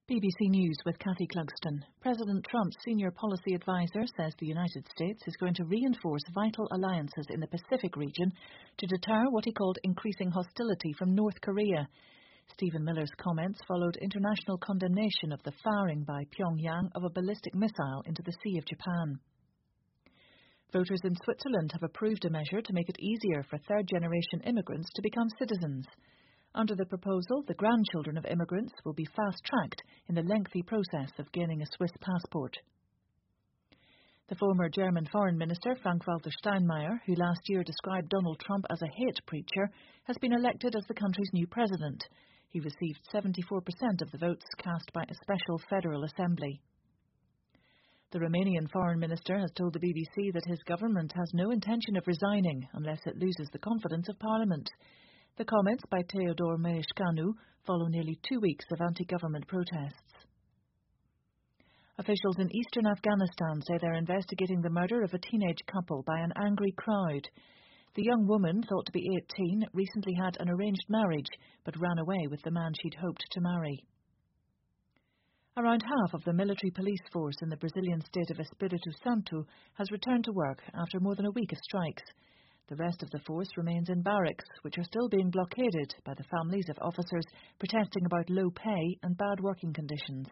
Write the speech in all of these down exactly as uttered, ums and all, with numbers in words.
B B C News with Kathy Clugston. President Trump's senior policy advisor says the United States is going to reinforce vital alliances in the Pacific region to deter what he called increasing hostility from North Korea. Stephen Miller's comments followed international condemnation of the firing by Pyongyang of a ballistic missile into the Sea of Japan. Voters in Switzerland have approved a measure to make it easier for third-generation immigrants to become citizens. Under the proposal, the grandchildren of immigrants will be fast-tracked in the lengthy process of gaining a Swiss passport. The former German Foreign Minister Frank-Walter Steinmeier, who last year described Donald Trump as a hate preacher, has been elected as the country's new president. He received seventy-four percent of the votes cast by a special federal assembly. The Romanian Foreign Minister has told the B B C that his government has no intention of resigning unless it loses the confidence of Parliament. The comments by Teodor Măieșcanu follow nearly two weeks of anti-government protests. Officials in eastern Afghanistan say they're investigating the murder of a teenage couple by an angry crowd. The young woman, thought to be eighteen, recently had an arranged marriage but ran away with the man she'd hoped to marry. Around half of the military police force in the Brazilian state of Espírito Santo has returned to work after more than a week of strikes. The rest of the force remains in barracks, which are still being blockaded by the families of officers protesting about low pay and bad working conditions.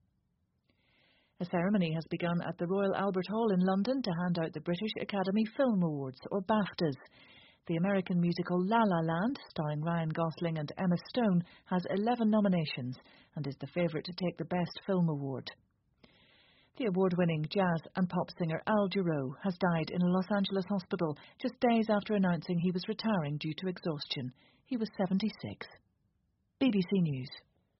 A ceremony has begun at the Royal Albert Hall in London to hand out the British Academy Film Awards, or BAFTAs. The American musical La La Land, starring Ryan Gosling and Emma Stone, has eleven nominations and is the favourite to take the Best Film Award. The award-winning jazz and pop singer Al Jarreau has died in a Los Angeles hospital just days after announcing he was retiring due to exhaustion. He was seventy-six. B B C News.